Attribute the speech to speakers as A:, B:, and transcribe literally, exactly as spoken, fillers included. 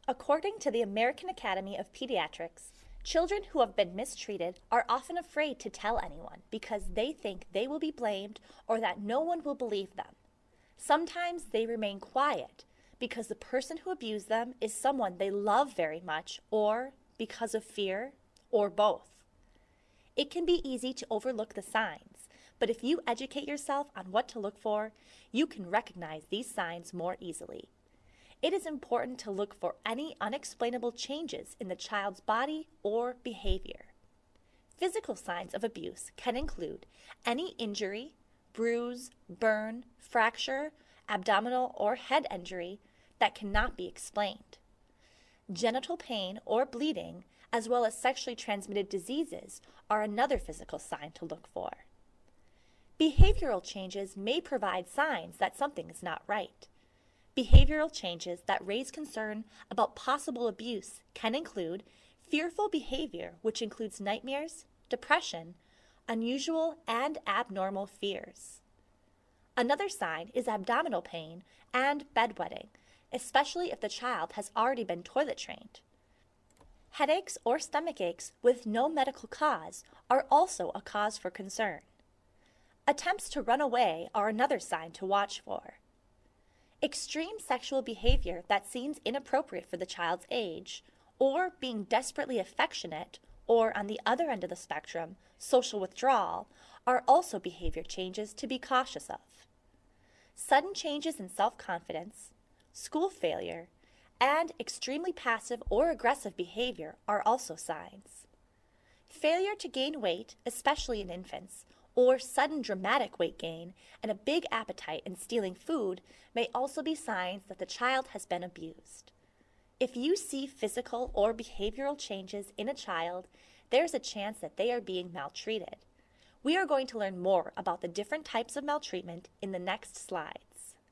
A: According to the American Academy of Pediatrics, children who have been mistreated are often afraid to tell anyone because they think they will be blamed or that no one will believe them. Sometimes they remain quiet because the person who abused them is someone they love very much, or because of fear, or both. It can be easy to overlook the signs, but if you educate yourself on what to look for, you can recognize these signs more easily. It is important to look for any unexplainable changes in the child's body or behavior. Physical signs of abuse can include any injury, bruise, burn, fracture, abdominal or head injury that cannot be explained. Genital pain or bleeding, as well as sexually transmitted diseases, are another physical sign to look for. Behavioral changes may provide signs that something is not right. Behavioral changes that raise concern about possible abuse can include fearful behavior, which includes nightmares, depression, unusual and abnormal fears. Another sign is abdominal pain and bedwetting, especially if the child has already been toilet trained. Headaches or stomach aches with no medical cause are also a cause for concern. Attempts to run away are another sign to watch for. Extreme sexual behavior that seems inappropriate for the child's age, or being desperately affectionate, or on the other end of the spectrum, social withdrawal, are also behavior changes to be cautious of. Sudden changes in self-confidence, school failure, and extremely passive or aggressive behavior are also signs. Failure to gain weight, especially in infants, or sudden dramatic weight gain and a big appetite in stealing food may also be signs that the child has been abused. If you see physical or behavioral changes in a child, there's a chance that they are being maltreated. We are going to learn more about the different types of maltreatment in the next slides.